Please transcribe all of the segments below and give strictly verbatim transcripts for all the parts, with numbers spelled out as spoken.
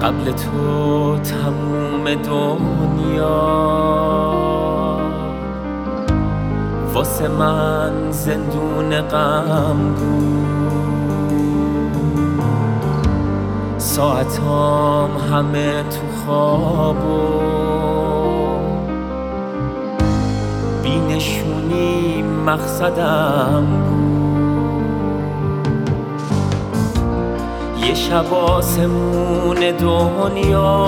قبل تو تموم دنیا واسه من زندون غم بود. ساعتام همه تو خواب و بینشونی مقصدم بود. یه شب آسمون دنیا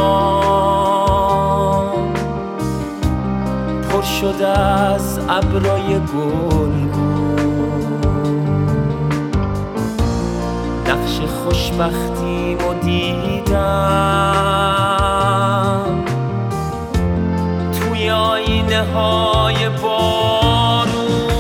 پر شده از ابرای گلگون. نقش خوشبختیمو دیدم توی آینه های بارون.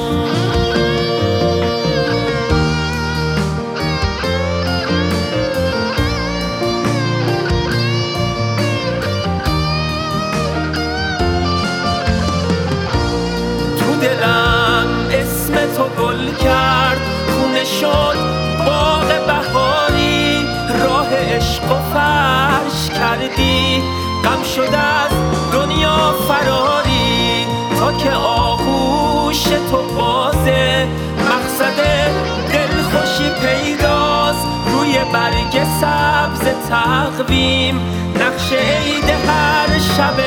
تو دلم اسم تو گل کرد، خونه شد باغ بهاری، راه عشق و فرش کردی، غم شد از دنیا فراری. تا که آغوش تو بازه، مقصد دلخوشی پیداست، روی برگ سبز تقویم نقش عید هر شب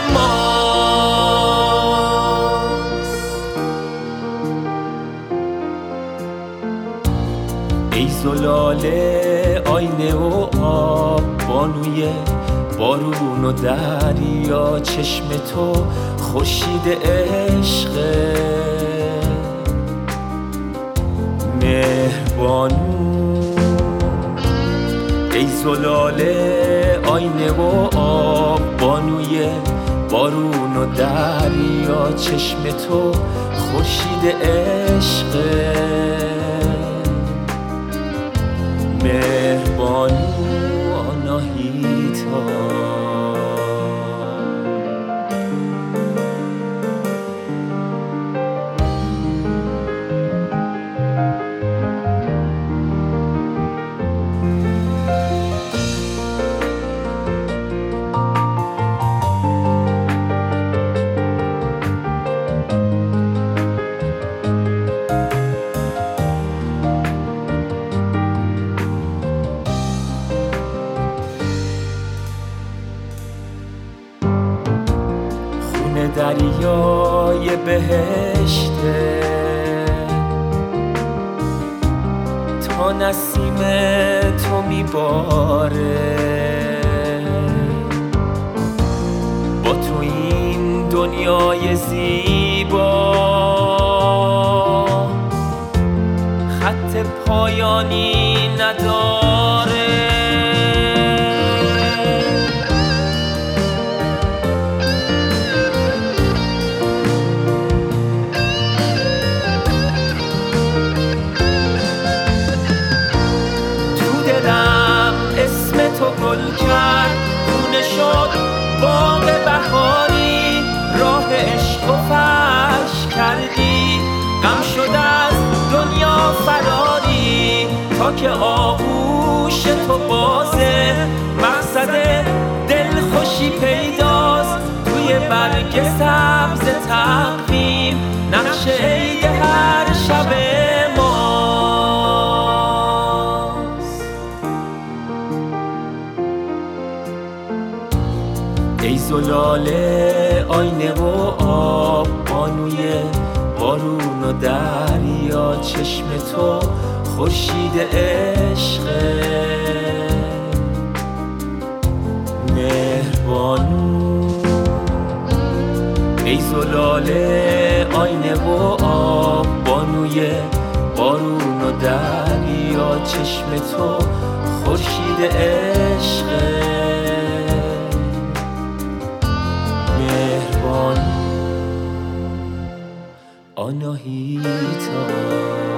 ماست. ای زلاله آینه و آب، بانوی بارون و دریا، چشم تو خورشید عشقه مهربانو. ای زلاله آینه و آب، بانوی بارون و دریا، چشم تو خورشید عشقه مهربانو. آناهیتا دریای بهشته، تا نسیم تو میباره، با تو این دنیای زیبا خط پایانی نداره. تو گل کرد، خونه شد باغ بهاری، راه عشق و فرش کردی، غم شد از دنیا فراری. تا که آغوش تو بازه، مقصد دلخوشی پیداست، توی برگ سبز تقویم نقش عید هر شب ای زلاله آینه و آب، بانوی بارون و دریا، چشم تو خورشید عشقه مهربانو. ای زلاله آینه و آب، بانوی بارون و دریا، چشم تو خورشید عشقه آناهیتا.